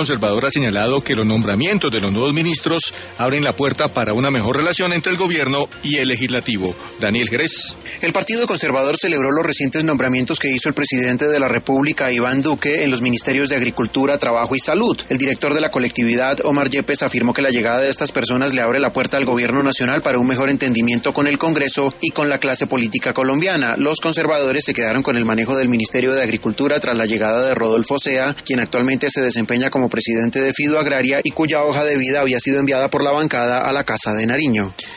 Conservador ha señalado que los nombramientos de los nuevos ministros abren la puerta para una mejor relación entre el gobierno y el legislativo. Daniel Jerez. El Partido Conservador celebró los recientes nombramientos que hizo el presidente de la República, Iván Duque, en los ministerios de Agricultura, Trabajo y Salud. El director de la colectividad, Omar Yepes, afirmó que la llegada de estas personas le abre la puerta al gobierno nacional para un mejor entendimiento con el Congreso y con la clase política colombiana. Los conservadores se quedaron con el manejo del Ministerio de Agricultura tras la llegada de Rodolfo Sea, quien actualmente se desempeña como presidente de Fido Agraria y cuya hoja de vida había sido enviada por la bancada a la Casa de Nariño.